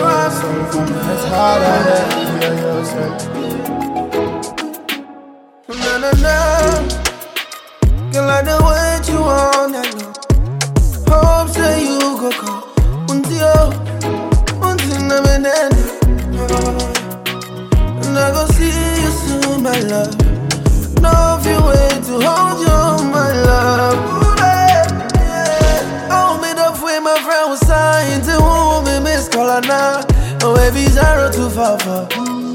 It's harder than yourself. Na na na, girl, I know what you want. I know. Hope say you go come. Until na menene. And I go see you soon, my love. No few way to hold you, my love. Oh, me the way my friend was signed to whom me miss color now. Oh, baby, 0244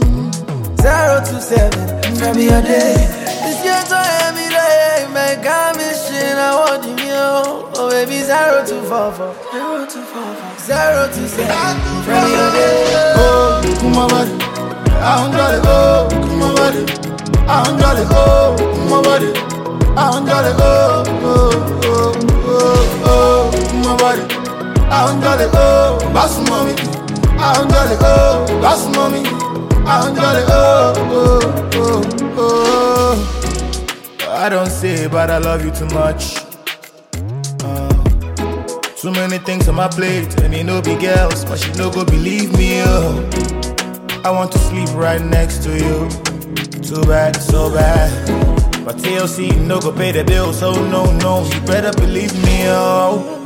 027. From your day, this year to every day. Make a mission, I want you. Oh, baby, 0244 027. From your day. Oh, my body. I'm gonna go, my body. I'm gonna go, my body. I'm gonna go, my body. I'm gonna go, boss mommy. I'm gonna go, boss mommy. I'm gonna go, I don't say, but I love you too much. Too many things on my plate, and you know big girls, but she no go believe me. Oh. I want to sleep right next to you. Too bad, so bad. But TLC no go pay the bill, so no, you better believe me, oh.